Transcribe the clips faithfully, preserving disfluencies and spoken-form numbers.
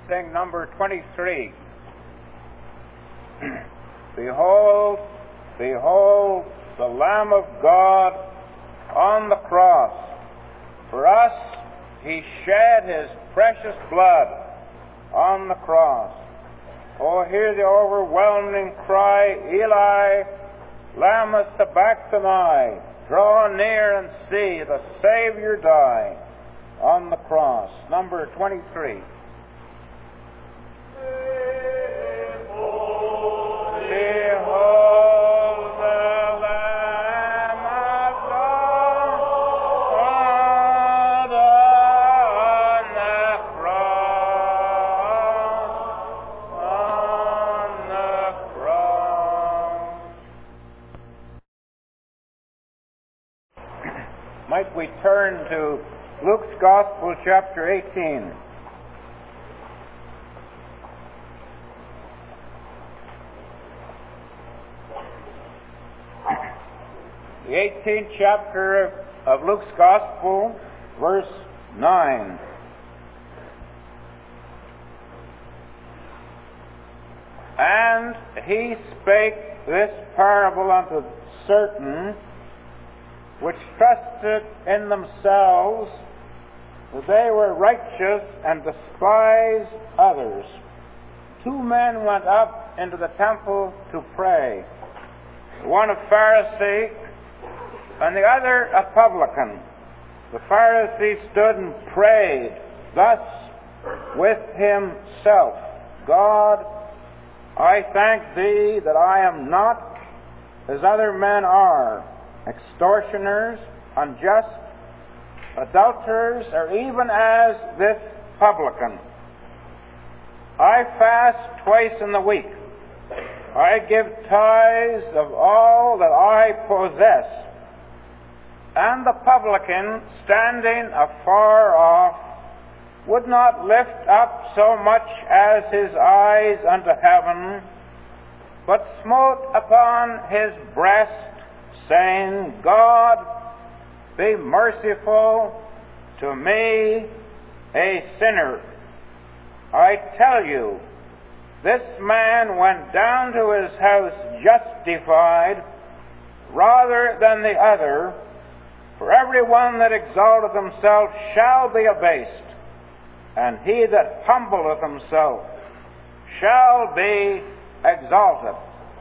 sing number twenty-three. Behold, behold the Lamb of God on the cross. For us he shed his precious blood on the cross. Oh, hear the overwhelming cry, Eli, lama sabachthani. Draw near and see the Savior die on the cross. Number twenty-three. Might we turn to Luke's Gospel, chapter eighteen. The eighteenth chapter of Luke's Gospel, verse nine. And he spake this parable unto certain which trusted in themselves that they were righteous and despised others. Two men went up into the temple to pray, one a Pharisee and the other a publican. The Pharisee stood and prayed thus with himself, God, I thank thee that I am not as other men are, extortioners, unjust, adulterers, or even as this publican. I fast twice in the week. I give tithes of all that I possess. And the publican, standing afar off, would not lift up so much as his eyes unto heaven, but smote upon his breast, saying, God, be merciful to me, a sinner. I tell you, this man went down to his house justified rather than the other. For every one that exalteth himself shall be abased, and he that humbleth himself shall be exalted.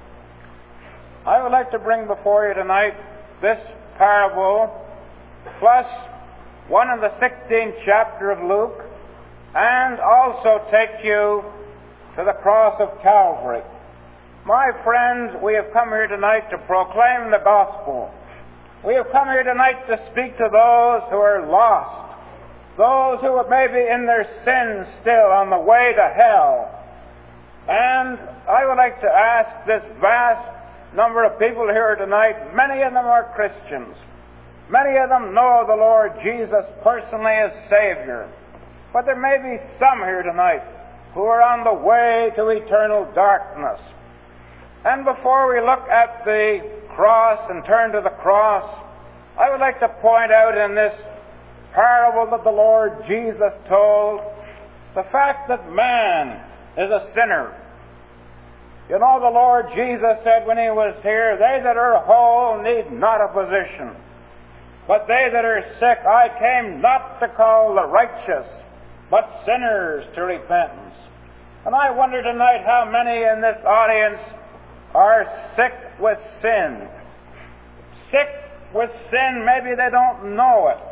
I would like to bring before you tonight this parable, plus one in the sixteenth chapter of Luke, and also take you to the cross of Calvary. My friends, we have come here tonight to proclaim the gospel. We have come here tonight to speak to those who are lost, those who are maybe in their sins still on the way to hell. And I would like to ask this vast number of people here tonight, many of them are Christians. Many of them know the Lord Jesus personally as Savior. But there may be some here tonight who are on the way to eternal darkness. And before we look at the cross and turn to the cross, I would like to point out in this parable that the Lord Jesus told the fact that man is a sinner. You know, the Lord Jesus said when he was here, they that are whole need not a physician, but they that are sick, I came not to call the righteous, but sinners to repentance. And I wonder tonight how many in this audience are sick with sin. Sick with sin, maybe they don't know it.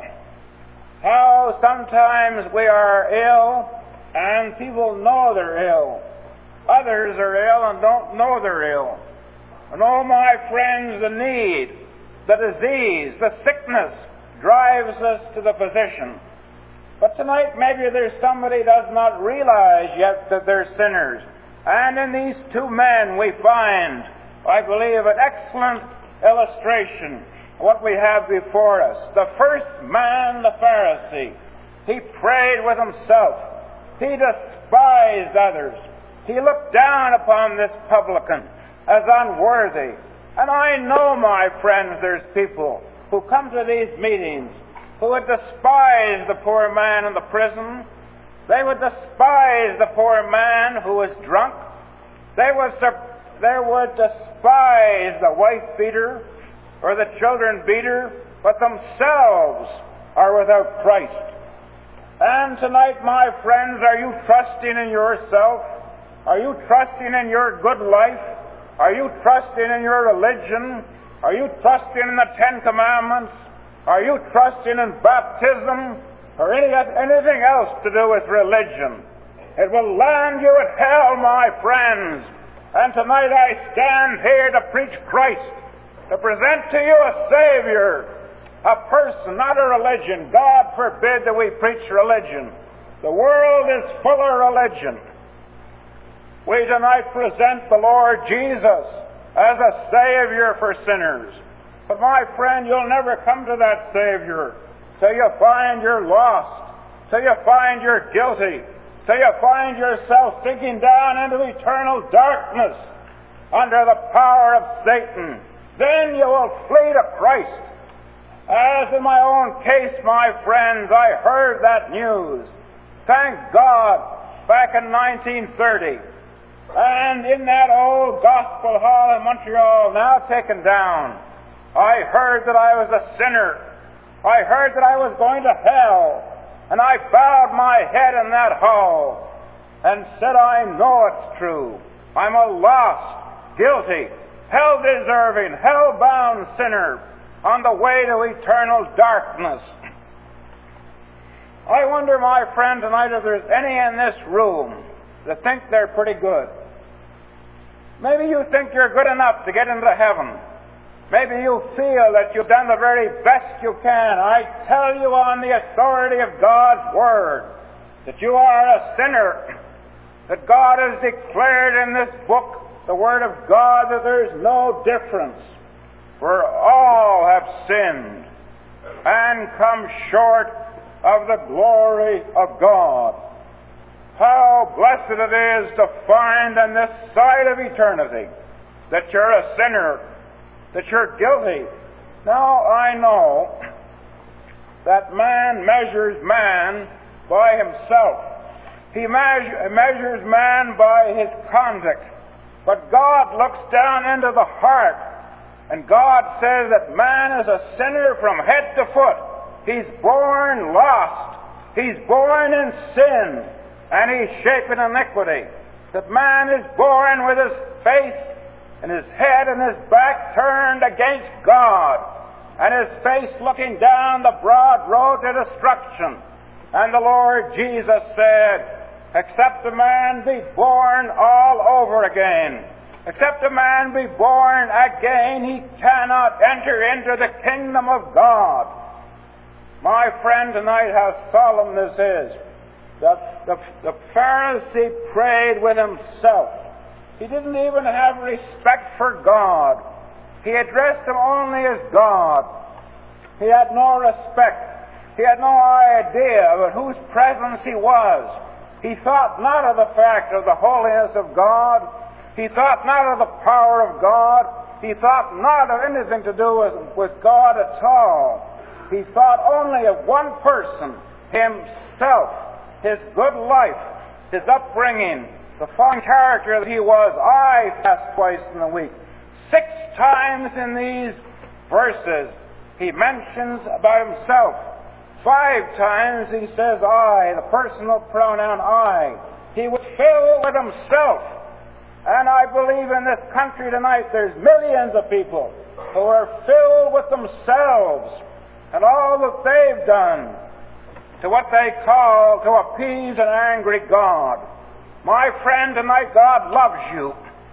How sometimes we are ill, and people know they're ill. Others are ill and don't know they're ill. And oh, my friends, the need, the disease, the sickness drives us to the physician. But tonight maybe there's somebody who does not realize yet that they're sinners. And in these two men we find, I believe, an excellent illustration of what we have before us. The first man, the Pharisee, he prayed with himself. He despised others. He looked down upon this publican as unworthy. And I know, my friends, there's people who come to these meetings who would despise the poor man in the prison, They would despise the poor man who was drunk. They would, they would despise the wife beater or the children beater, but themselves are without Christ. And tonight, my friends, are you trusting in yourself? Are you trusting in your good life? Are you trusting in your religion? Are you trusting in the Ten Commandments? Are you trusting in baptism? Or any, anything else to do with religion? It will land you at hell, my friends. And tonight I stand here to preach Christ, to present to you a Savior, a person, not a religion. God forbid that we preach religion. The world is full of religion. We tonight present the Lord Jesus as a Savior for sinners. But my friend, you'll never come to that Savior till you find you're lost, till you find you're guilty, till you find yourself sinking down into eternal darkness under the power of Satan. Then you will flee to Christ. As in my own case, my friends, I heard that news. Thank God, back in nineteen thirty. And in that old gospel hall in Montreal, now taken down, I heard that I was a sinner. I heard that I was going to hell. And I bowed my head in that hall and said, I know it's true. I'm a lost, guilty, hell-deserving, hell-bound sinner on the way to eternal darkness. I wonder, my friend, tonight if there's any in this room that think they're pretty good. Maybe you think you're good enough to get into heaven. Maybe you feel that you've done the very best you can. I tell you on the authority of God's Word that you are a sinner, that God has declared in this book, the Word of God, that there's no difference, for all have sinned and come short of the glory of God. How blessed it is to find on this side of eternity that you're a sinner, that you're guilty. Now, I know that man measures man by himself. He measure, measures man by his conduct. But God looks down into the heart, and God says that man is a sinner from head to foot. He's born lost. He's born in sin, and he's shaped in iniquity. That man is born with his face and his head and his back turned against God, and his face looking down the broad road to destruction. And the Lord Jesus said, except a man be born all over again, except a man be born again, he cannot enter into the kingdom of God. My friend, tonight, how solemn this is. The, the, the Pharisee prayed with himself. He didn't even have respect for God. He addressed him only as God. He had no respect. He had no idea of whose presence he was. He thought not of the fact of the holiness of God. He thought not of the power of God. He thought not of anything to do with, with God at all. He thought only of one person, himself, his good life, his upbringing, the fine character that he was. I fast twice in the week. Six times in these verses he mentions about himself. Five times he says I, the personal pronoun I. He was filled with himself. And I believe in this country tonight there's millions of people who are filled with themselves and all that they've done to what they call to appease an angry God. My friend, tonight God loves you.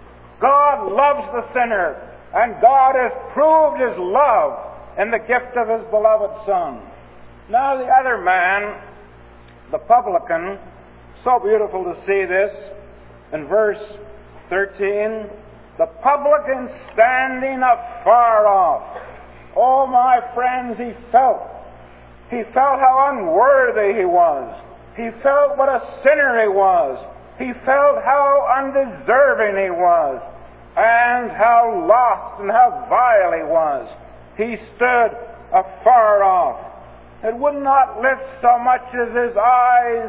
God loves the sinner, and God has proved His love in the gift of His beloved Son. Now the other man, the publican, so beautiful to see this, in verse thirteen, the publican standing afar off. Oh, my friends, he felt. He felt how unworthy he was. He felt what a sinner he was. He felt how undeserving he was, and how lost and how vile he was. He stood afar off. It would not lift so much as his eyes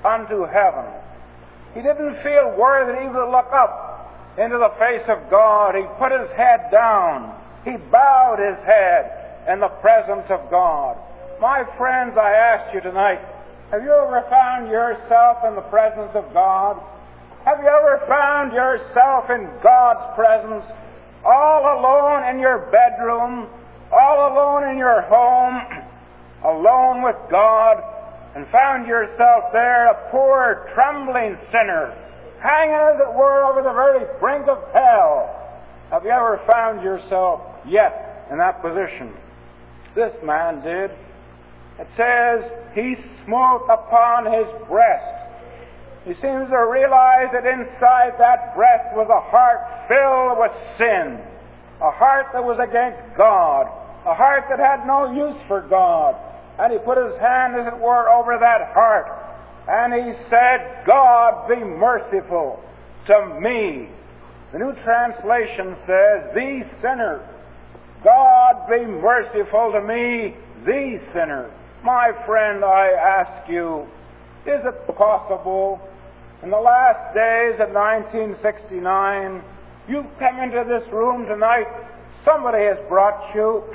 unto heaven. He didn't feel worthy even to look up into the face of God. He put his head down. He bowed his head in the presence of God. My friends, I ask you tonight, have you ever found yourself in the presence of God? Have you ever found yourself in God's presence, all alone in your bedroom, all alone in your home, alone with God, and found yourself there, a poor, trembling sinner, hanging, as it were, over the very brink of hell? Have you ever found yourself yet in that position? This man did. It says, he smote upon his breast. He seems to realize that inside that breast was a heart filled with sin, a heart that was against God, a heart that had no use for God. And he put his hand, as it were, over that heart, and he said, God, be merciful to me. The New Translation says, the sinner. God, be merciful to me, the sinner. My friend, I ask you, is it possible in the last days of nineteen sixty-nine, you've come into this room tonight, somebody has brought you,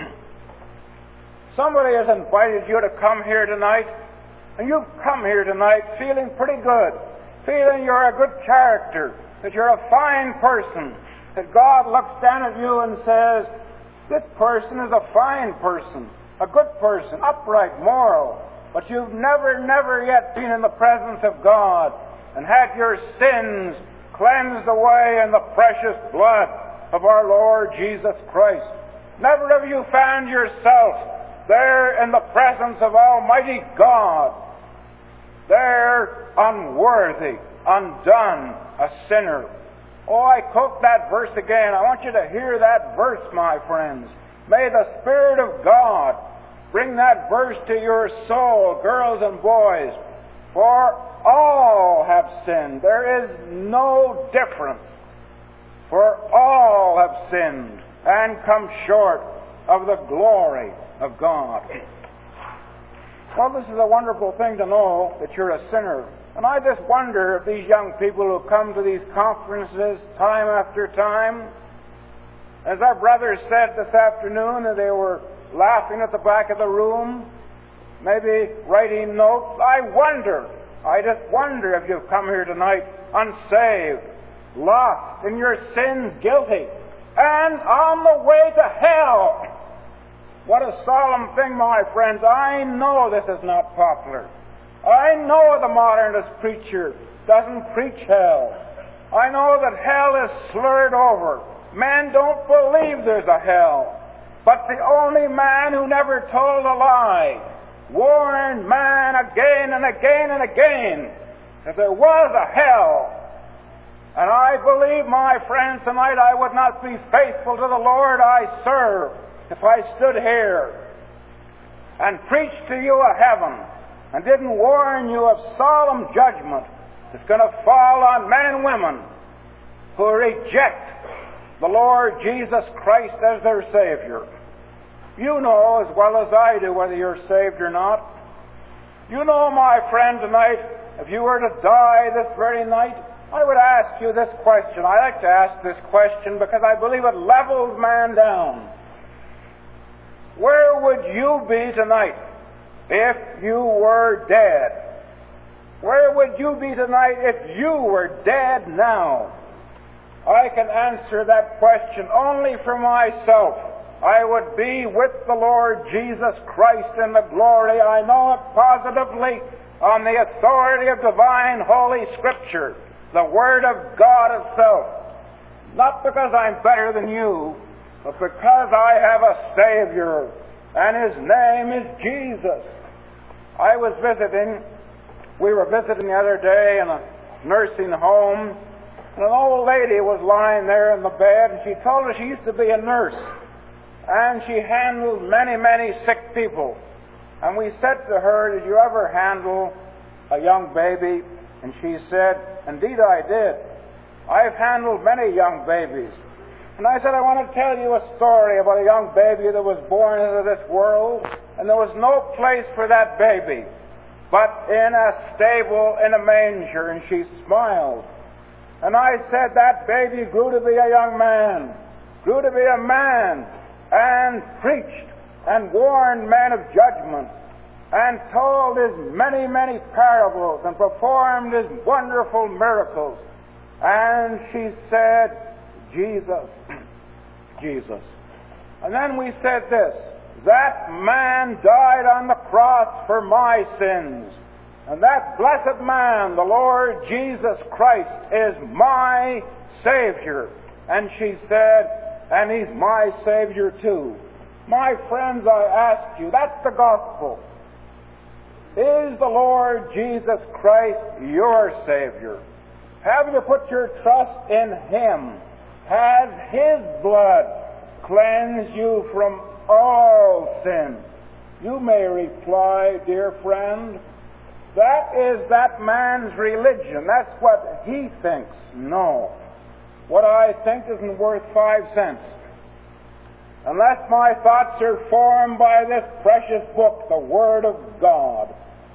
somebody has invited you to come here tonight, and you've come here tonight feeling pretty good, feeling you're a good character, that you're a fine person, that God looks down at you and says, this person is a fine person, a good person, upright, moral, but you've never, never yet been in the presence of God and had your sins cleansed away in the precious blood of our Lord Jesus Christ. Never have you found yourself there in the presence of Almighty God, there unworthy, undone, a sinner. Oh, I quote that verse again. I want you to hear that verse, my friends. May the Spirit of God bring that verse to your soul, girls and boys. For all have sinned. There is no difference. For all have sinned and come short of the glory of God. Well, this is a wonderful thing to know that you're a sinner. And I just wonder if these young people who come to these conferences time after time, as our brother said this afternoon, that they were laughing at the back of the room, maybe writing notes. I wonder, I just wonder if you've come here tonight unsaved, lost in your sins, guilty, and on the way to hell. What a solemn thing, my friends. I know this is not popular. I know the modernist preacher doesn't preach hell. I know that hell is slurred over. Men don't believe there's a hell. But the only man who never told a lie warned man again and again and again that there was a hell. And I believe, my friends, tonight I would not be faithful to the Lord I serve if I stood here and preached to you a heaven and didn't warn you of solemn judgment that's going to fall on men and women who reject the Lord Jesus Christ as their Savior. You know as well as I do whether you're saved or not. You know, my friend, tonight, if you were to die this very night, I would ask you this question. I like to ask this question because I believe it levels man down. Where would you be tonight if you were dead? Where would you be tonight if you were dead now? I can answer that question only for myself. I would be with the Lord Jesus Christ in the glory. I know it positively on the authority of divine Holy Scripture, the Word of God itself. Not because I'm better than you, but because I have a Savior, and His name is Jesus. I was visiting, we were visiting the other day in a nursing home, and an old lady was lying there in the bed, and she told us she used to be a nurse, and she handled many, many sick people. And we said to her, did you ever handle a young baby? And she said, indeed I did. I've handled many young babies. And I said, I want to tell you a story about a young baby that was born into this world, and there was no place for that baby. but in a stable in a manger, and she smiled. And I said, that baby grew to be a young man, grew to be a man, and preached and warned men of judgment, and told his many, many parables, and performed his wonderful miracles. And she said, Jesus, Jesus. And then we said this, that man died on the cross for my sins. And that blessed man, the Lord Jesus Christ, is my Savior. And she said, and He's my Savior too. My friends, I ask you, that's the gospel. Is the Lord Jesus Christ your Savior? Have you put your trust in Him? Has His blood cleansed you from all sin? You may reply, dear friend, that is that man's religion. That's what he thinks. No. What I think isn't worth five cents. Unless my thoughts are formed by this precious book, the Word of God.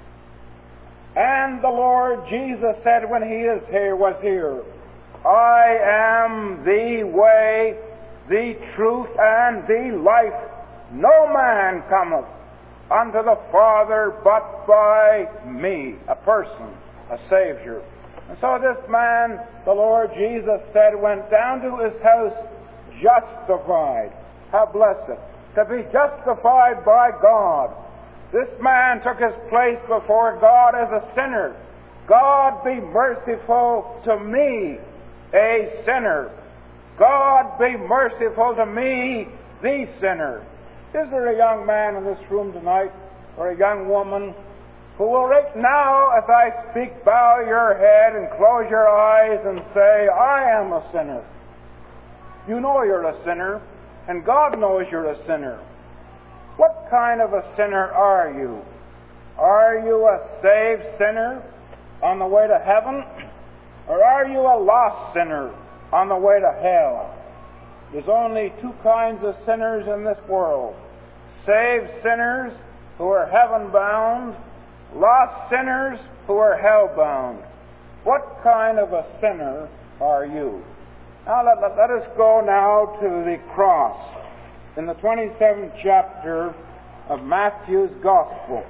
And the Lord Jesus said when He is here, was here, I am the way, the truth, and the life. No man cometh unto the Father but by me, a person, a Savior. And so this man, the Lord Jesus said, went down to his house justified. How blessed. To be justified by God. This man took his place before God as a sinner. God be merciful to me, a sinner. God be merciful to me, the sinner. Is there a young man in this room tonight, or a young woman, who will right now, as I speak, bow your head and close your eyes and say, I am a sinner? You know you're a sinner, and God knows you're a sinner. What kind of a sinner are you? Are you a saved sinner on the way to heaven? Or are you a lost sinner on the way to hell? There's only two kinds of sinners in this world. Saved sinners who are heaven-bound, lost sinners who are hell-bound. What kind of a sinner are you? Now let, let, let us go now to the cross in the twenty-seventh chapter of Matthew's Gospel.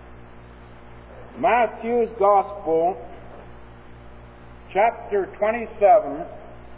Matthew's Gospel, chapter twenty-seven,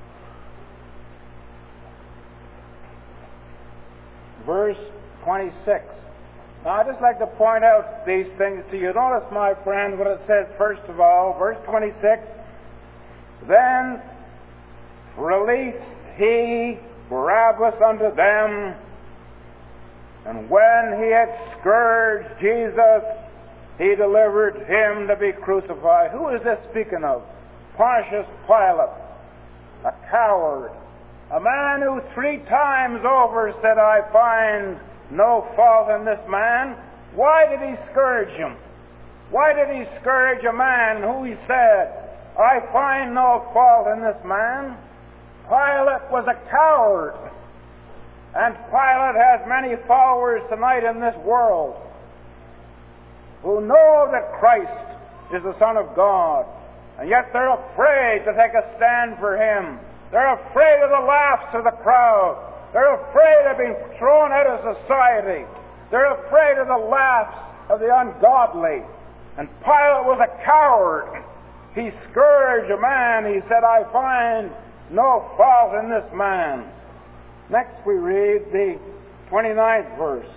verse twenty-six. Now, I'd just like to point out these things to you. Notice, my friend, what it says first of all, verse twenty-six. Then released he Barabbas unto them, and when he had scourged Jesus, he delivered him to be crucified. Who is this speaking of? Pontius Pilate, a coward, a man who three times over said, I find no fault in this man. Why did he scourge him? Why did he scourge a man who he said, I find no fault in this man? Pilate was a coward. And Pilate has many followers tonight in this world who know that Christ is the Son of God, and yet they're afraid to take a stand for Him. They're afraid of the laughs of the crowd. They're afraid of being thrown out of society. They're afraid of the laughs of the ungodly. And Pilate was a coward. He scourged a man. He said, I find no fault in this man. Next we read the twenty-ninth verse.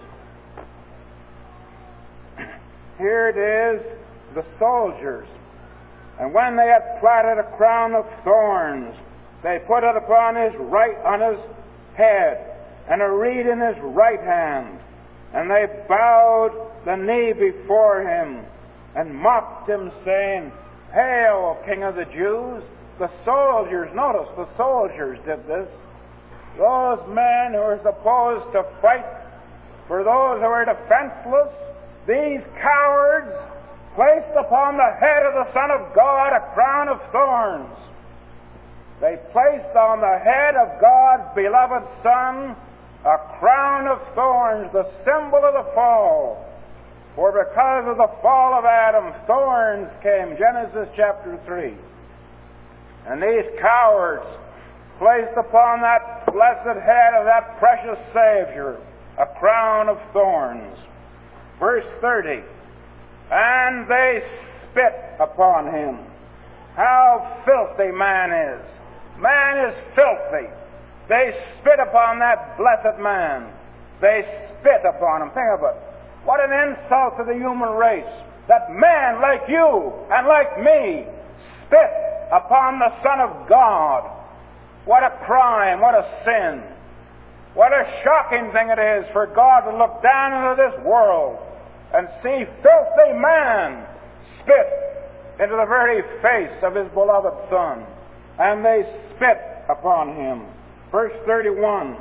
Here it is, the soldiers. And when they had platted a crown of thorns, they put it upon his right, on his head, and a reed in his right hand. And they bowed the knee before him, and mocked him, saying, Hail, King of the Jews! The soldiers, notice, the soldiers did this. Those men who are supposed to fight for those who are defenseless, these cowards placed upon the head of the Son of God a crown of thorns. They placed on the head of God's beloved Son a crown of thorns, the symbol of the fall. For because of the fall of Adam, thorns came, Genesis chapter three. And these cowards placed upon that blessed head of that precious Savior a crown of thorns. Verse thirty, and they spit upon him. How filthy man is. Man is filthy. They spit upon that blessed man. They spit upon him. Think of it. What an insult to the human race, that man like you and like me spit upon the Son of God. What a crime, what a sin. What a shocking thing it is for God to look down into this world and see filthy man spit into the very face of his beloved Son. And they spit upon him. Verse thirty-one.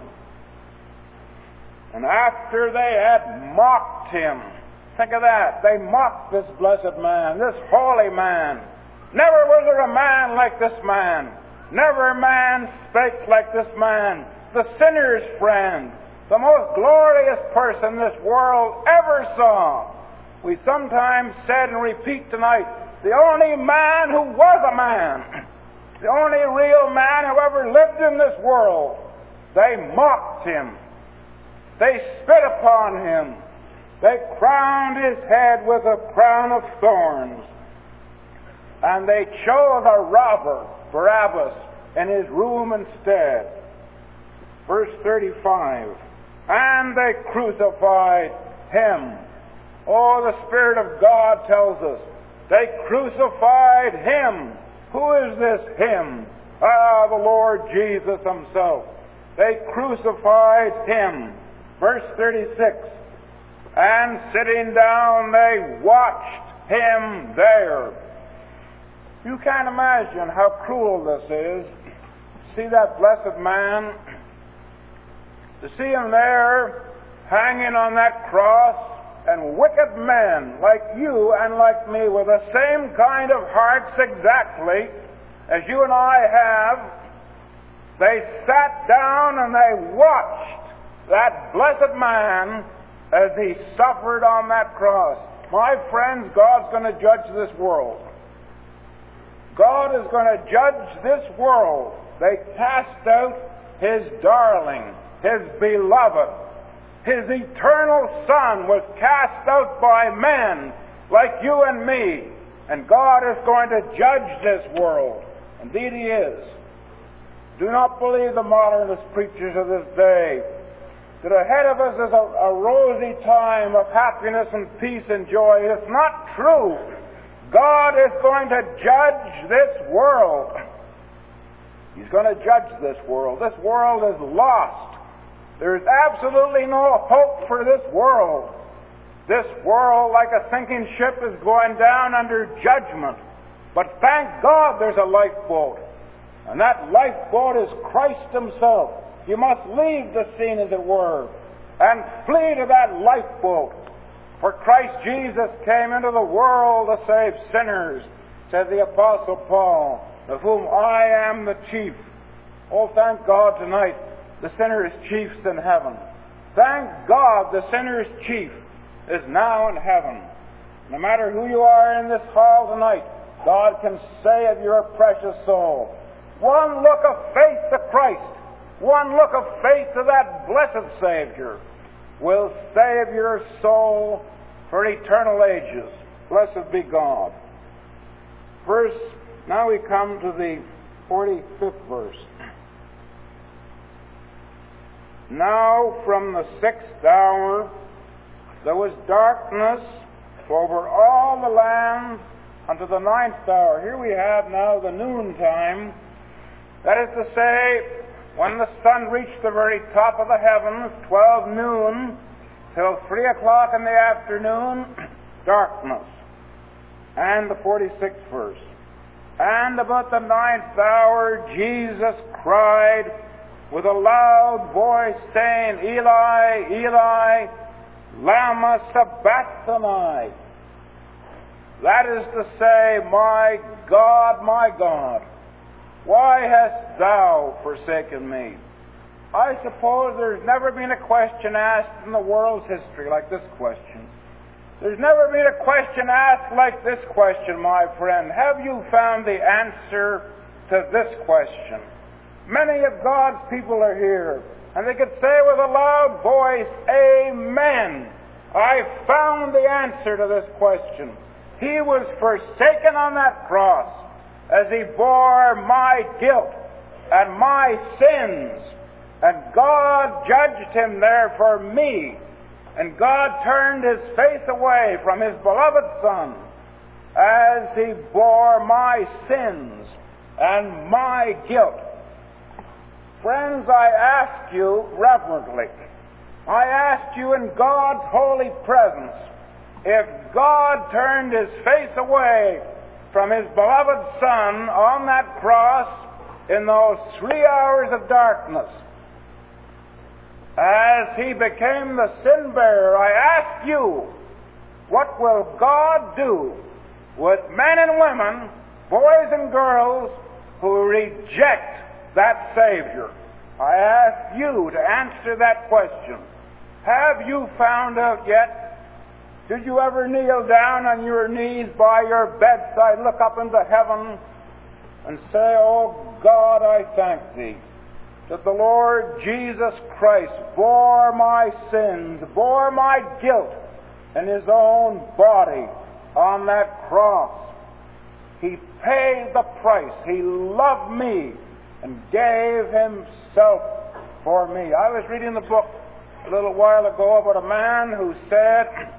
And after they had mocked him, think of that, they mocked this blessed man, this holy man. Never was there a man like this man. Never a man spake like this man. The sinner's friend, the most glorious person this world ever saw. We sometimes said and repeat tonight, the only man who was a man, the only real man who ever lived in this world. They mocked him. They spit upon him. They crowned his head with a crown of thorns. And they chose a robber, Barabbas, in his room instead. Verse thirty-five. And they crucified him. Oh, the Spirit of God tells us, they crucified him. Who is this him? Ah, the Lord Jesus himself. They crucified him. Verse thirty-six. And sitting down, they watched him there. You can't imagine how cruel this is. See that blessed man? To see him there, hanging on that cross, and wicked men like you and like me with the same kind of hearts exactly as you and I have, they sat down and they watched that blessed man as he suffered on that cross. My friends, God's going to judge this world. God is going to judge this world. They cast out his darling, his beloved. His eternal Son was cast out by men like you and me. And God is going to judge this world. Indeed he is. Do not believe the modernist preachers of this day that ahead of us is a, a rosy time of happiness and peace and joy. It's not true. God is going to judge this world. He's going to judge this world. This world is lost. There's absolutely no hope for this world. This world, like a sinking ship, is going down under judgment. But thank God there's a lifeboat. And that lifeboat is Christ himself. You must leave the scene, as it were, and flee to that lifeboat. For Christ Jesus came into the world to save sinners, said the Apostle Paul, of whom I am the chief. Oh, thank God tonight, the sinner's chief's in heaven. Thank God the sinner's chief is now in heaven. No matter who you are in this hall tonight, God can save your precious soul. One look of faith to Christ, one look of faith to that blessed Savior will save your soul for eternal ages. Blessed be God. Verse, now we come to the forty-fifth verse. Now from the sixth hour there was darkness over all the land unto the ninth hour. Here we have now the noontime. That is to say, when the sun reached the very top of the heavens, twelve noon, till three o'clock in the afternoon, darkness. And the forty-sixth verse. And about the ninth hour Jesus cried with a loud voice, saying, Eli, Eli, lama sabachthani. That is to say, my God, my God, why hast thou forsaken me? I suppose there's never been a question asked in the world's history like this question. There's never been a question asked like this question, my friend. Have you found the answer to this question? Many of God's people are here, and they could say with a loud voice, Amen. I found the answer to this question. He was forsaken on that cross as He bore my guilt and my sins, and God judged Him there for me. And God turned His face away from His beloved Son as He bore my sins and my guilt. Friends, I ask you reverently, I ask you in God's holy presence, if God turned His face away from His beloved Son on that cross in those three hours of darkness, as He became the sin bearer, I ask you, what will God do with men and women, boys and girls, who reject that Savior? I ask you to answer that question. Have you found out yet? Did you ever kneel down on your knees by your bedside, look up into heaven, and say, Oh God, I thank Thee that the Lord Jesus Christ bore my sins, bore my guilt in His own body on that cross. He paid the price. He loved me and gave Himself for me. I was reading the book a little while ago about a man who said,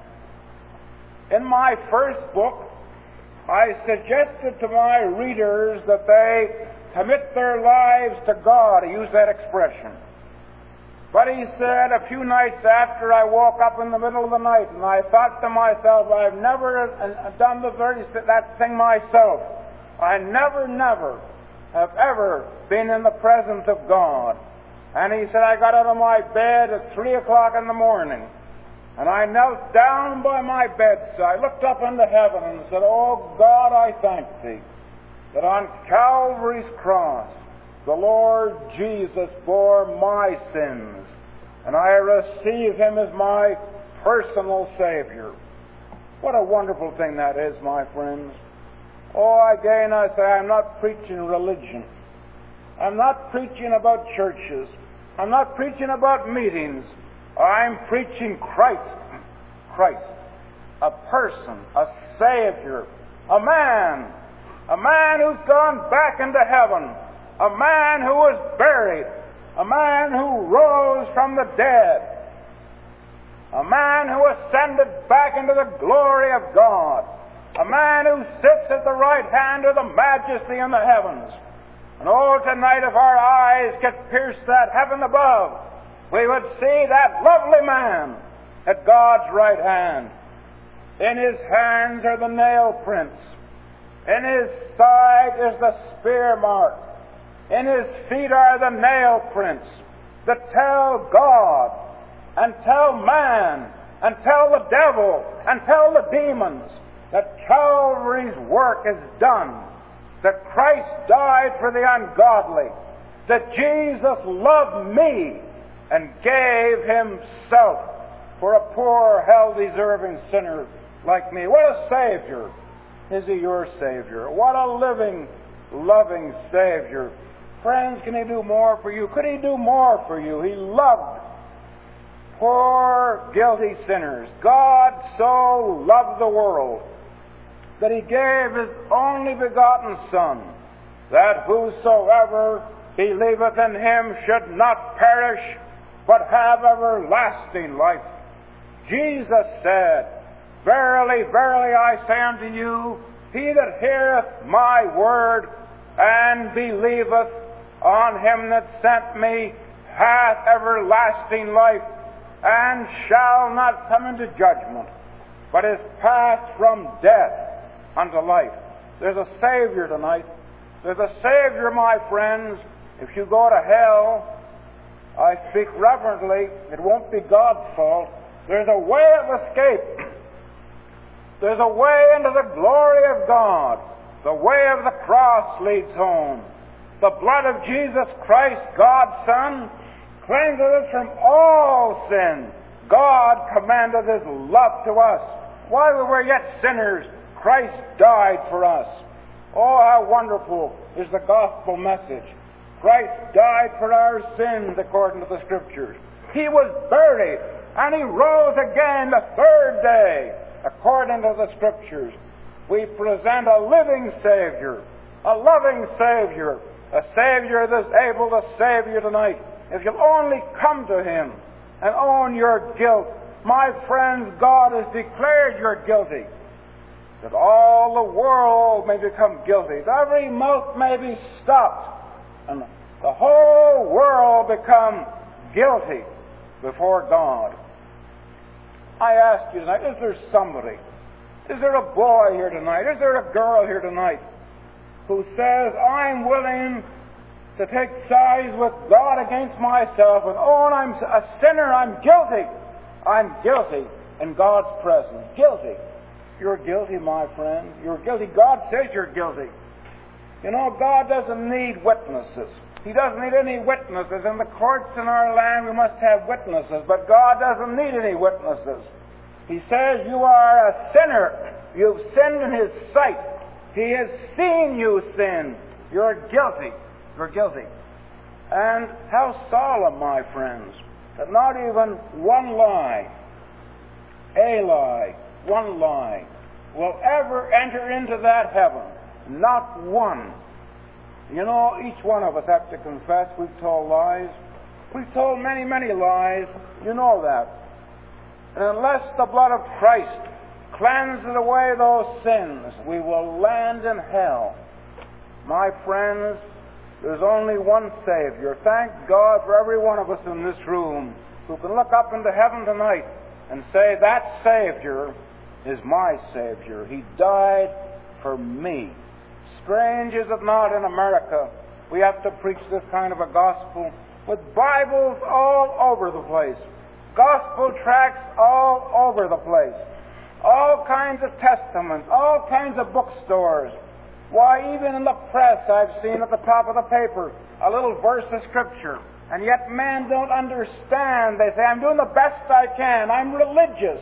in my first book, I suggested to my readers that they commit their lives to God. He used that expression. But he said, a few nights after, I woke up in the middle of the night and I thought to myself, I've never done the very that thing myself. I never, never have ever been in the presence of God. And he said, I got out of my bed at three o'clock in the morning, and I knelt down by my bedside, looked up into heaven and said, Oh God, I thank Thee that on Calvary's cross the Lord Jesus bore my sins, and I receive Him as my personal Savior. What a wonderful thing that is, my friends. Oh, again I say, I'm not preaching religion. I'm not preaching about churches. I'm not preaching about meetings. I'm preaching Christ. Christ. A person, a Savior, a man. A man who's gone back into heaven. A man who was buried. A man who rose from the dead. A man who ascended back into the glory of God. A man who sits at the right hand of the Majesty in the heavens. And oh, tonight if our eyes could pierce that heaven above, we would see that lovely man at God's right hand. In His hands are the nail prints. In His side is the spear mark. In His feet are the nail prints that tell God and tell man and tell the devil and tell the demons that Calvary's work is done, that Christ died for the ungodly, that Jesus loved me and gave Himself for a poor, hell-deserving sinner like me. What a Savior! Is He your Savior? What a living, loving Savior. Friends, can He do more for you? Could He do more for you? He loved poor, guilty sinners. God so loved the world that He gave His only begotten Son, that whosoever believeth in Him should not perish, but have everlasting life. Jesus said, Verily, verily, I say unto you, he that heareth my word and believeth on Him that sent me hath everlasting life, and shall not come into judgment, but is passed from death unto life. There's a Savior tonight. There's a Savior, my friends. If you go to hell, I speak reverently, it won't be God's fault. There's a way of escape. There's a way into the glory of God. The way of the cross leads home. The blood of Jesus Christ, God's Son, cleanses us from all sin. God commanded His love to us while we were yet sinners, Christ died for us. Oh, how wonderful is the gospel message. Christ died for our sins according to the Scriptures. He was buried, and He rose again the third day according to the Scriptures. We present a living Savior, a loving Savior, a Savior that's able to save you tonight. If you'll only come to Him and own your guilt, my friends, God has declared you're guilty, that all the world may become guilty, that every mouth may be stopped, and the whole world become guilty before God. I ask you tonight, is there somebody, is there a boy here tonight, is there a girl here tonight who says, I'm willing to take sides with God against myself and own I'm a sinner, I'm guilty. I'm guilty in God's presence. Guilty. You're guilty, my friend. You're guilty. God says you're guilty. You know, God doesn't need witnesses. He doesn't need any witnesses. In the courts in our land, we must have witnesses, but God doesn't need any witnesses. He says you are a sinner. You've sinned in His sight. He has seen you sin. You're guilty. You're guilty. And how solemn, my friends, that not even one lie, a lie, one lie, will ever enter into that heaven. Not one. You know, each one of us have to confess we've told lies. We've told many, many lies. You know that. And unless the blood of Christ cleanses away those sins, we will land in hell. My friends, there's only one Savior. Thank God for every one of us in this room who can look up into heaven tonight and say, that Savior is my Savior. He died for me. Strange is it not in America, we have to preach this kind of a gospel with Bibles all over the place, gospel tracts all over the place, all kinds of testaments, all kinds of bookstores. Why, even in the press, I've seen at the top of the paper a little verse of Scripture. And yet men don't understand. They say, I'm doing the best I can. I'm religious.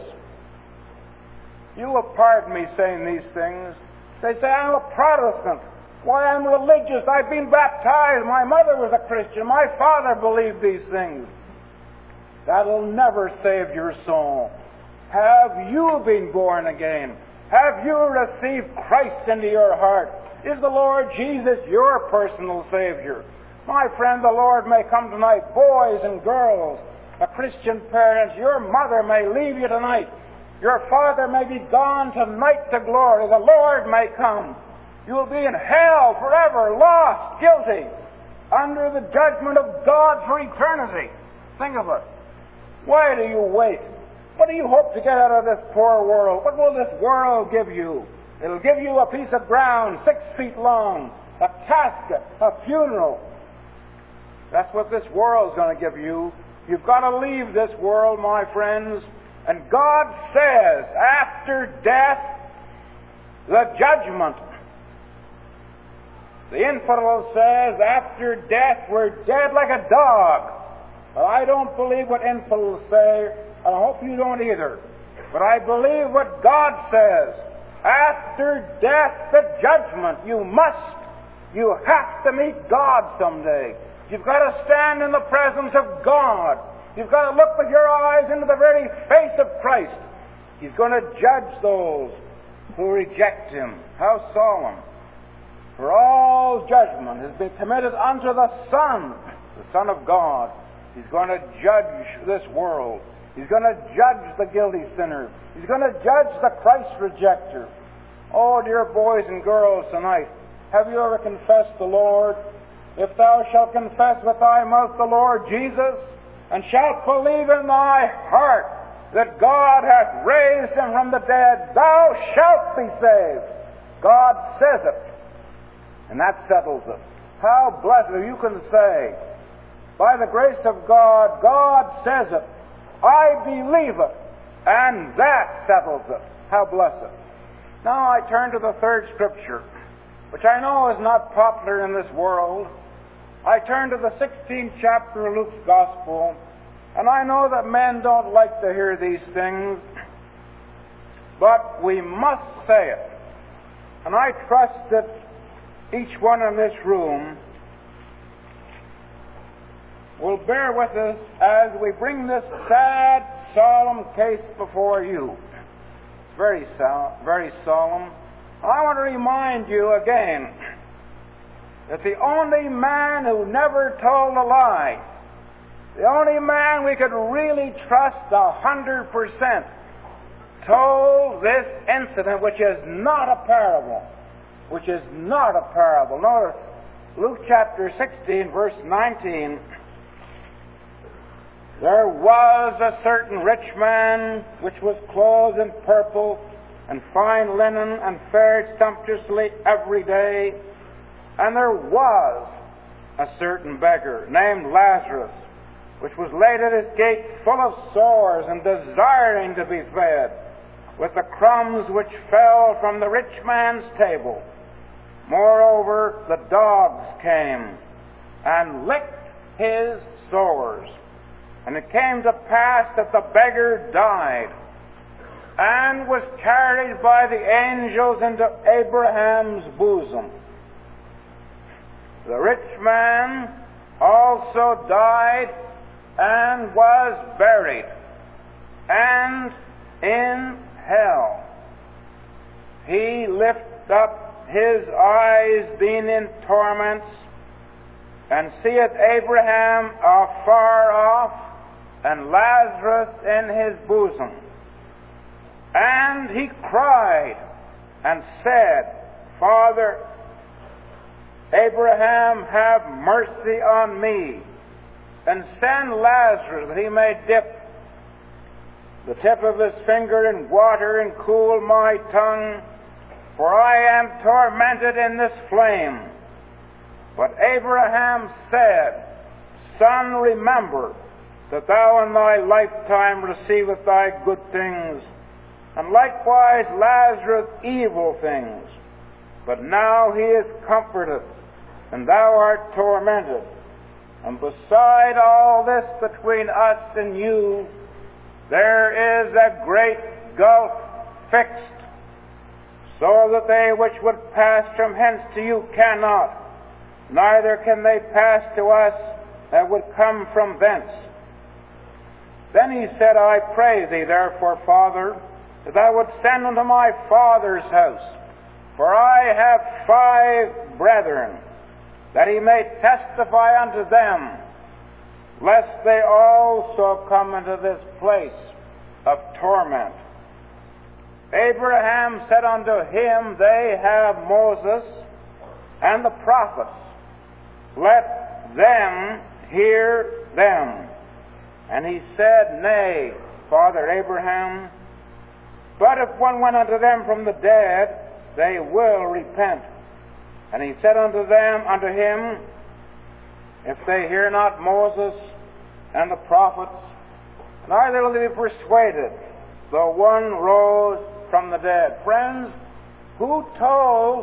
You will pardon me saying these things. They say, I'm a Protestant. Why, I'm religious. I've been baptized. My mother was a Christian. My father believed these things. That'll never save your soul. Have you been born again? Have you received Christ into your heart? Is the Lord Jesus your personal Savior? My friend, the Lord may come tonight. Boys and girls, a Christian parents, your mother may leave you tonight. Your father may be gone tonight to glory. The Lord may come. You will be in hell forever, lost, guilty, under the judgment of God for eternity. Think of it. Why do you wait? What do you hope to get out of this poor world? What will this world give you? It'll give you a piece of ground six feet long, a casket, a funeral. That's what this world's going to give you. You've got to leave this world, my friends. And God says, after death, the judgment. The infidel says, after death, we're dead like a dog. But I don't believe what infidels say. I hope you don't either. But I believe what God says. After death, the judgment. You must. You have to meet God someday. You've got to stand in the presence of God. You've got to look with your eyes into the very face of Christ. He's going to judge those who reject Him. How solemn. For all judgment has been committed unto the Son, the Son of God. He's going to judge this world. He's going to judge the guilty sinner. He's going to judge the Christ rejecter. Oh, dear boys and girls tonight, have you ever confessed the Lord? If thou shalt confess with thy mouth the Lord Jesus, and shalt believe in thy heart that God hath raised Him from the dead, thou shalt be saved. God says it. And that settles it. How blessed you can say, by the grace of God, God says it. I believe it, and that settles it. How blessed. Now I turn to the third Scripture, which I know is not popular in this world. I turn to the sixteenth chapter of Luke's Gospel, and I know that men don't like to hear these things. but we must say it. And I trust that each one in this room will bear with us as we bring this sad, solemn case before you. It's very, sol- very solemn. I want to remind you again that the only man who never told a lie, the only man we could really trust a hundred percent, told this incident, which is not a parable, which is not a parable. Notice Luke chapter sixteen, verse nineteen. There was a certain rich man which was clothed in purple and fine linen and fared sumptuously every day. And there was a certain beggar named Lazarus, which was laid at his gate full of sores and desiring to be fed with the crumbs which fell from the rich man's table. Moreover, the dogs came and licked his sores. And it came to pass that the beggar died and was carried by the angels into Abraham's bosom. The rich man also died and was buried, and in hell he lifted up his eyes, being in torments, and seeth Abraham afar off, and Lazarus in his bosom. And he cried and said, Father Abraham, have mercy on me, and send Lazarus that he may dip the tip of his finger in water and cool my tongue, for I am tormented in this flame. But Abraham said, Son, remember that thou in thy lifetime receivest thy good things, and likewise Lazarus evil things. But now he is comforted, and thou art tormented. And beside all this, between us and you, there is a great gulf fixed, so that they which would pass from hence to you cannot, neither can they pass to us that would come from thence. Then he said, I pray thee, therefore, Father, that thou wouldst send unto my father's house, for I have five brethren, that he may testify unto them, lest they also come into this place of torment. Abraham said unto him, They have Moses and the prophets. Let them hear them. And he said, Nay, Father Abraham, but if one went unto them from the dead, they will repent. And he said unto them, unto him, If they hear not Moses and the prophets, neither will they be persuaded, though one rose from the dead. Friends, who told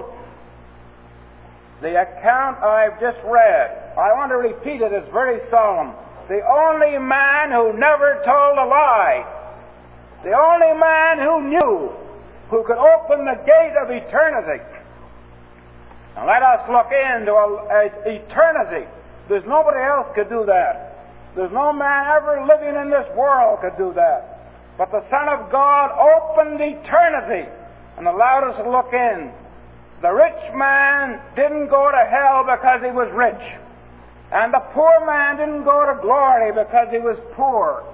the account I've just read? I want to repeat it, it's very solemn. The only man who never told a lie, the only man who knew, who could open the gate of eternity. And let us look into a, a, eternity. There's nobody else could do that. There's no man ever living in this world could do that. But the Son of God opened eternity and allowed us to look in. The rich man didn't go to hell because he was rich. And the poor man didn't go to glory because he was poor.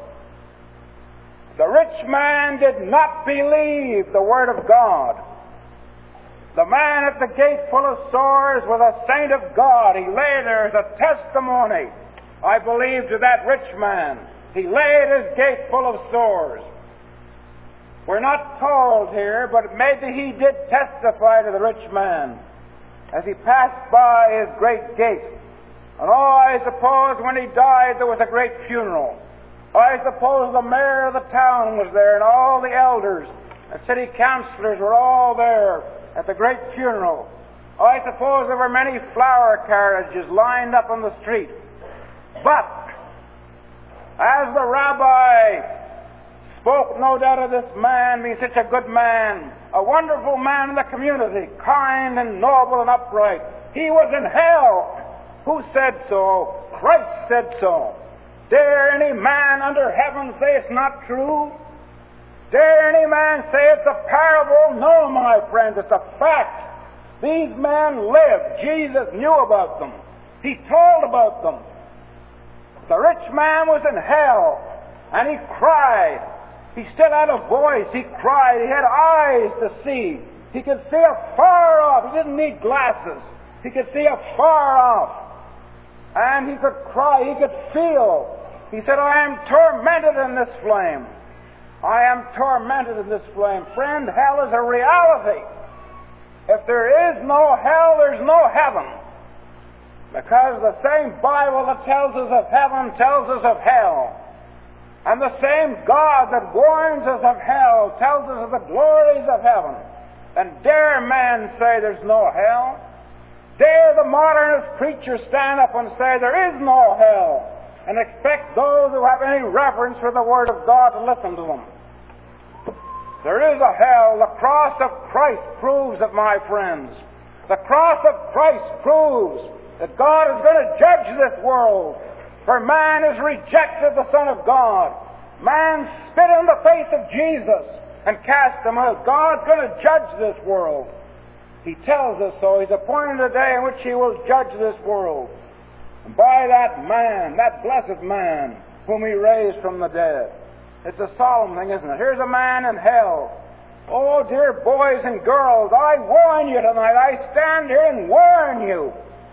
The rich man did not believe the Word of God. The man at the gate full of sores was a saint of God. He lay there as a testimony, I believe, to that rich man. He lay at his gate full of sores. We're not told here, but maybe he did testify to the rich man as he passed by his great gate. And oh, I suppose when he died there was a great funeral. I suppose the mayor of the town was there, and all the elders and city councilors were all there at the great funeral. I suppose there were many flower carriages lined up on the street. But as the rabbi spoke no doubt of this man being such a good man, a wonderful man in the community, kind and noble and upright. He was in hell. Who said so? Christ said so. Dare any man under heaven say it's not true? Dare any man say it's a parable? No, my friend, it's a fact. These men lived. Jesus knew about them. He told about them. The rich man was in hell, and he cried. He still had a voice. He cried. He had eyes to see. He could see afar off. He didn't need glasses. He could see afar off. And he could cry. He could feel. He said, I am tormented in this flame. I am tormented in this flame. Friend, hell is a reality. If there is no hell, there's no heaven. Because the same Bible that tells us of heaven tells us of hell. And the same God that warns us of hell tells us of the glories of heaven. And dare man say there's no hell? Dare the modernist preacher stand up and say there is no hell, and expect those who have any reverence for the Word of God to listen to them? There is a hell. The cross of Christ proves it, my friends. The cross of Christ proves that God is going to judge this world. For man has rejected the Son of God. Man spit in the face of Jesus and cast him out. God's going to judge this world. He tells us so. He's appointed a day in which He will judge this world. And by that man, that blessed man, whom He raised from the dead. It's a solemn thing, isn't it? Here's a man in hell. Oh, dear boys and girls, I warn you tonight. I stand here and warn you.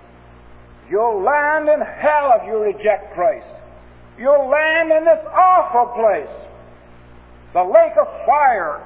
You'll land in hell if you reject Christ. You'll land in this awful place, the lake of fire,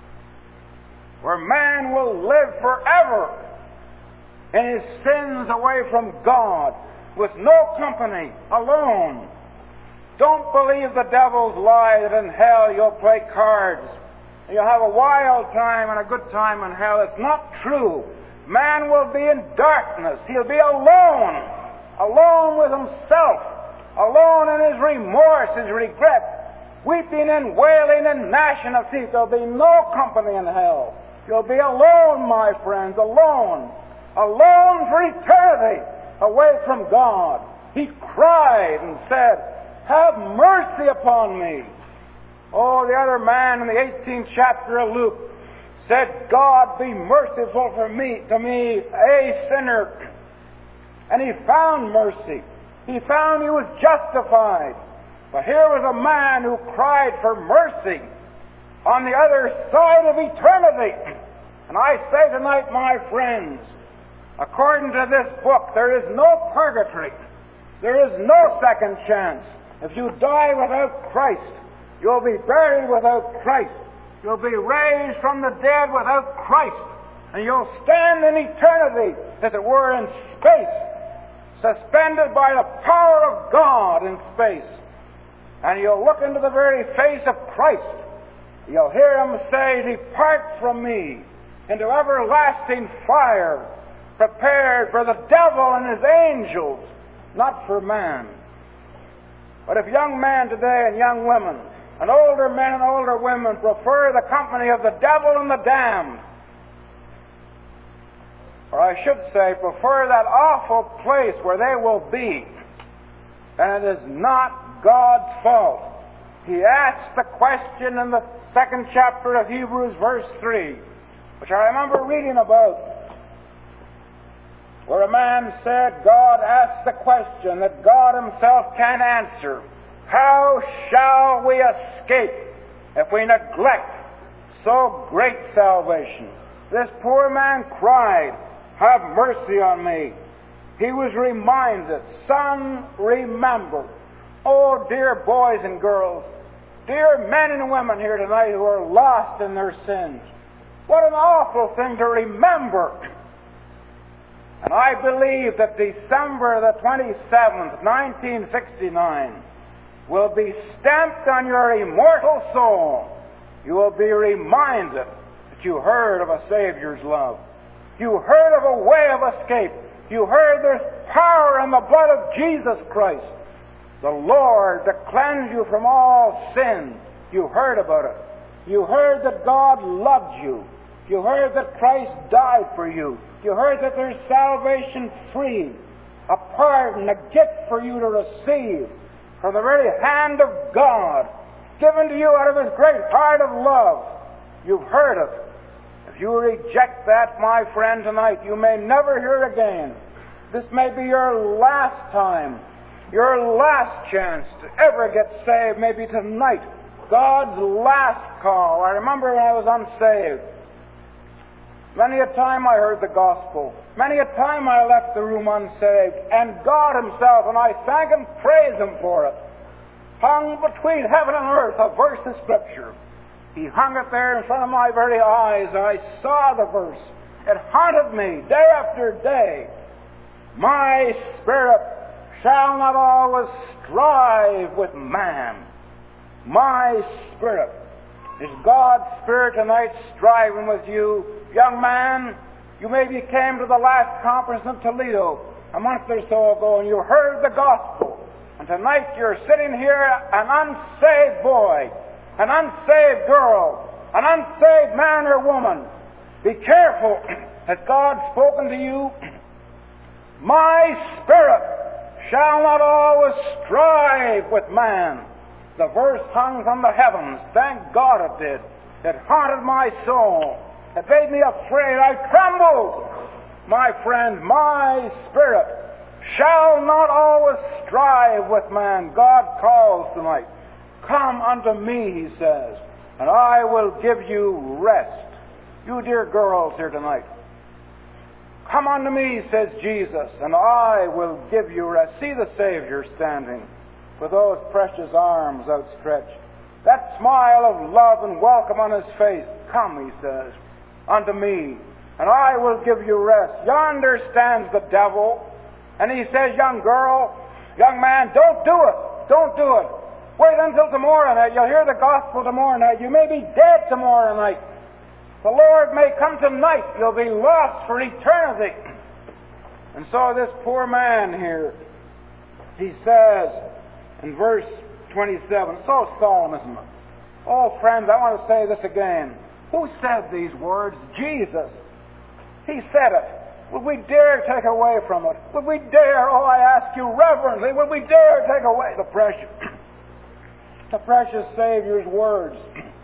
where man will live forever in his sins away from God, with no company, alone. Don't believe the devil's lie that in hell you'll play cards. You'll have a wild time and a good time in hell. It's not true. Man will be in darkness. He'll be alone. Alone with himself. Alone in his remorse, his regret. Weeping and wailing and gnashing of teeth. There'll be no company in hell. You'll be alone, my friends. Alone. Alone for eternity. Away from God. He cried and said, have mercy upon me. Oh, the other man in the eighteenth chapter of Luke said, God, be merciful for me, to me, a sinner. And he found mercy. He found he was justified. But here was a man who cried for mercy on the other side of eternity. And I say tonight, my friends, according to this book, there is no purgatory. There is no second chance. If you die without Christ, you'll be buried without Christ. You'll be raised from the dead without Christ. And you'll stand in eternity, as it were, in space, suspended by the power of God in space. And you'll look into the very face of Christ. You'll hear Him say, depart from me into everlasting fire, prepared for the devil and his angels, not for man. But if young men today and young women, and older men and older women prefer the company of the devil and the damned, or I should say, prefer that awful place where they will be, then it is not God's fault. He asks the question in the second chapter of Hebrews, verse three, which I remember reading about, where a man said, God asked the question that God Himself can't answer. How shall we escape if we neglect so great salvation? This poor man cried, have mercy on me. He was reminded, son, remember. Oh, dear boys and girls, dear men and women here tonight who are lost in their sins, what an awful thing to remember. And I believe that December the twenty-seventh, nineteen sixty-nine, will be stamped on your immortal soul. You will be reminded that you heard of a Savior's love. You heard of a way of escape. You heard there's power in the blood of Jesus Christ, the Lord, to cleanse you from all sin You heard about it. You heard that God loved you. You heard that Christ died for you. You heard that there's salvation free, a pardon, a gift for you to receive from the very hand of God, given to you out of His great heart of love. You've heard it. If you reject that, my friend, tonight, you may never hear it again. This may be your last time, your last chance to ever get saved, maybe tonight. God's last call. I remember when I was unsaved. Many a time I heard the gospel. Many a time I left the room unsaved. And God Himself, and I thank and praise Him for it, hung between heaven and earth a verse of Scripture. He hung it there in front of my very eyes. I saw the verse. It haunted me day after day. My spirit shall not always strive with man. My spirit. Is God's Spirit tonight striving with you? Young man, you maybe came to the last conference in Toledo a month or so ago and you heard the gospel. And tonight you're sitting here, an unsaved boy, an unsaved girl, an unsaved man or woman. Be careful. Has God spoken to you? My spirit shall not always strive with man. The verse hung from the heavens. Thank God it did. It haunted my soul. It made me afraid. I trembled. My friend, my spirit shall not always strive with man. God calls tonight. Come unto me, He says, and I will give you rest. You dear girls here tonight, come unto me, says Jesus, and I will give you rest. See the Savior standing with those precious arms outstretched. That smile of love and welcome on His face. Come, He says, unto me, and I will give you rest. Yonder stands the devil, and he says, young girl, young man, don't do it. Don't do it. Wait until tomorrow night. You'll hear the gospel tomorrow night. You may be dead tomorrow night. The Lord may come tonight. You'll be lost for eternity. And so this poor man here, he says, in verse twenty-seven, so solemn, isn't it? Oh, friends, I want to say this again. Who said these words? Jesus. He said it. Would we dare take away from it? Would we dare, oh, I ask you reverently, would we dare take away the precious, the precious Savior's words?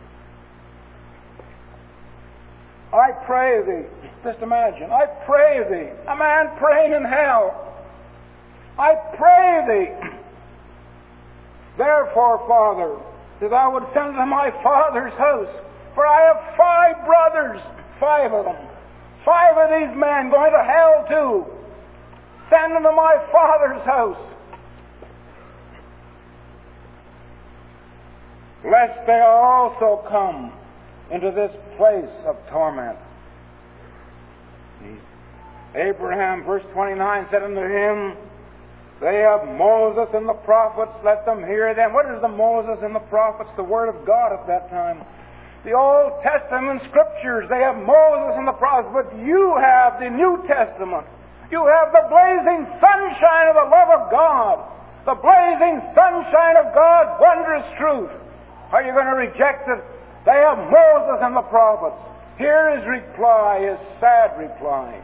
I pray thee, just imagine, I pray thee, a man praying in hell. I pray thee, therefore, Father, that thou would send to my Father's house, for I have five brothers, five of them, five of these men going to hell too. Send them to my Father's house, lest they also come into this place of torment. Abraham, verse twenty-nine, said unto him, they have Moses and the prophets, let them hear them. What is the Moses and the prophets? The Word of God at that time. The Old Testament Scriptures, they have Moses and the prophets, but you have the New Testament. You have the blazing sunshine of the love of God, the blazing sunshine of God's wondrous truth. Are you going to reject it? They have Moses and the prophets. Here is reply, his sad reply.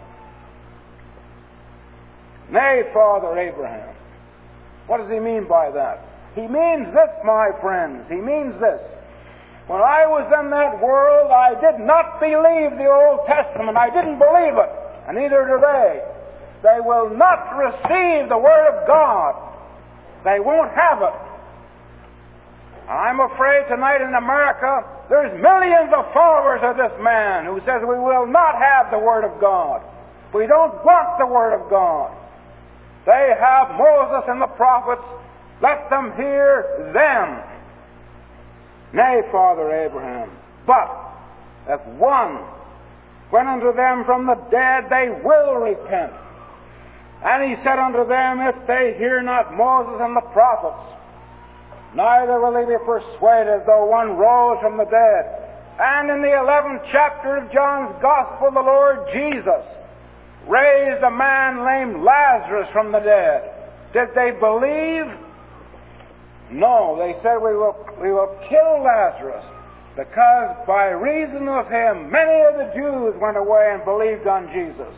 Nay, Father Abraham. What does he mean by that? He means this, my friends. He means this. When I was in that world, I did not believe the Old Testament. I didn't believe it. And neither do they. They will not receive the Word of God. They won't have it. I'm afraid tonight in America, there's millions of followers of this man who says we will not have the Word of God. We don't want the Word of God. They have Moses and the prophets. Let them hear them. Nay, Father Abraham, but if one went unto them from the dead, they will repent. And he said unto them, if they hear not Moses and the prophets, neither will they be persuaded, though one rose from the dead. And in the eleventh chapter of John's Gospel, the Lord Jesus raised a man named Lazarus from the dead. Did they believe? No, they said, we will, we will kill Lazarus, because by reason of him, many of the Jews went away and believed on Jesus.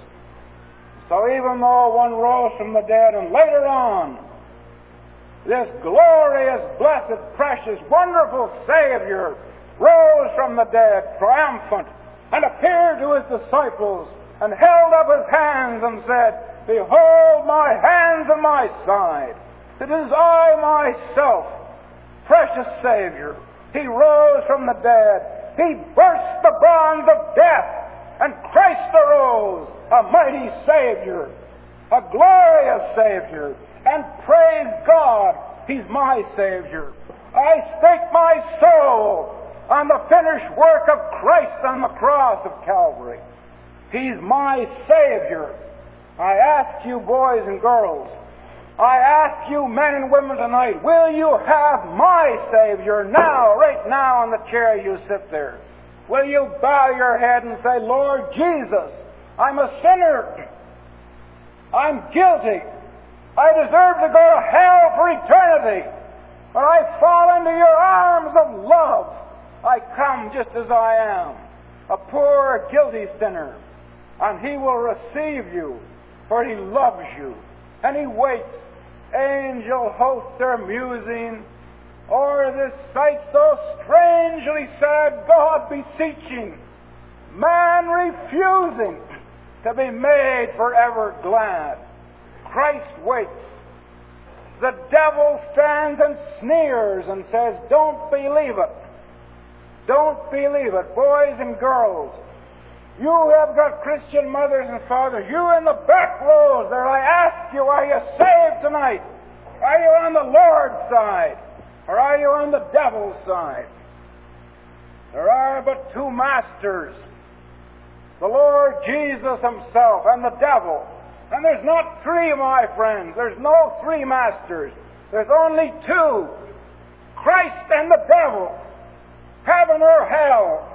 So even though one rose from the dead, and later on, this glorious, blessed, precious, wonderful Savior rose from the dead, triumphant, and appeared to his disciples, and held up his hands and said, Behold my hands and my side. It is I myself, precious Savior. He rose from the dead. He burst the bonds of death, and Christ arose, a mighty Savior, a glorious Savior. And praise God, He's my Savior. I stake my soul on the finished work of Christ on the cross of Calvary. He's my Savior. I ask you, boys and girls, I ask you, men and women tonight, will you have my Savior now, right now in the chair you sit there? Will you bow your head and say, Lord Jesus, I'm a sinner. I'm guilty. I deserve to go to hell for eternity. But I fall into your arms of love. I come just as I am, a poor, guilty sinner. And He will receive you, for He loves you. And He waits. Angel hosts are musing o'er this sight so strangely sad, God beseeching, man refusing to be made forever glad. Christ waits. The devil stands and sneers and says, Don't believe it. Don't believe it. Boys and girls, you have got Christian mothers and fathers. You in the back rows there, I ask you, are you saved tonight? Are you on the Lord's side? Or are you on the devil's side? There are but two masters, the Lord Jesus Himself and the devil. And there's not three, my friends. There's no three masters. There's only two. Christ and the devil. Heaven or hell.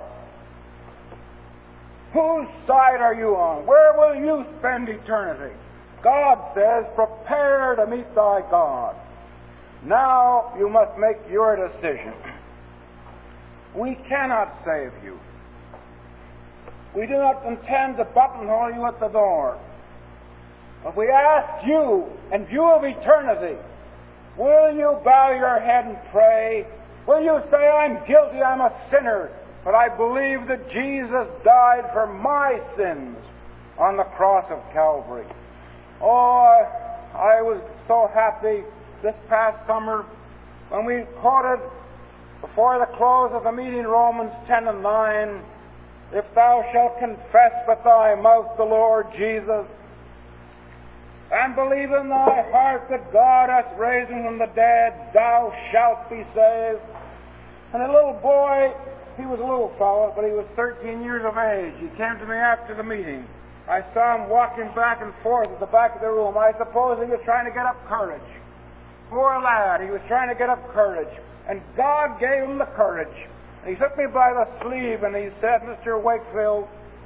Whose side are you on? Where will you spend eternity? God says, prepare to meet thy God. Now you must make your decision. We cannot save you. We do not intend to buttonhole you at the door. If we ask you, in view of eternity, will you bow your head and pray? Will you say, I'm guilty, I'm a sinner, but I believe that Jesus died for my sins on the cross of Calvary? Oh, I was so happy this past summer when we quoted before the close of the meeting Romans ten and nine, if thou shalt confess with thy mouth the Lord Jesus, and believe in thy heart that God hath raised him from the dead, thou shalt be saved. And a little boy, he was a little fellow, but he was thirteen years of age. He came to me after the meeting. I saw him walking back and forth at the back of the room. I suppose he was trying to get up courage. Poor lad, he was trying to get up courage. And God gave him the courage. And he took me by the sleeve and he said, Mister Wakefield,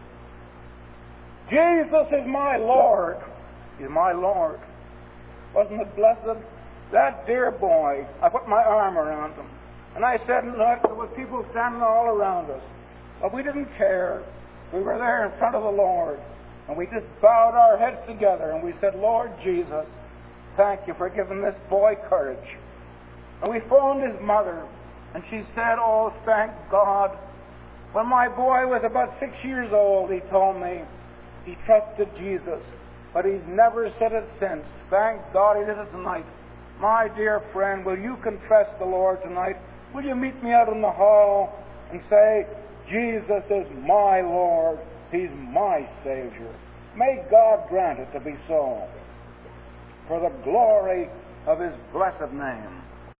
Jesus is my Lord. He's my Lord. Wasn't it blessed? That dear boy, I put my arm around him. And I said, look, there were people standing all around us. But we didn't care. We were there in front of the Lord. And we just bowed our heads together and we said, Lord Jesus, thank you for giving this boy courage. And we phoned his mother, and she said, oh, thank God. When my boy was about six years old, he told me he trusted Jesus, but he's never said it since. Thank God he did it tonight. My dear friend, will you confess the Lord tonight? Will you meet me out in the hall and say, Jesus is my Lord, He's my Savior. May God grant it to be so, for the glory of His blessed name.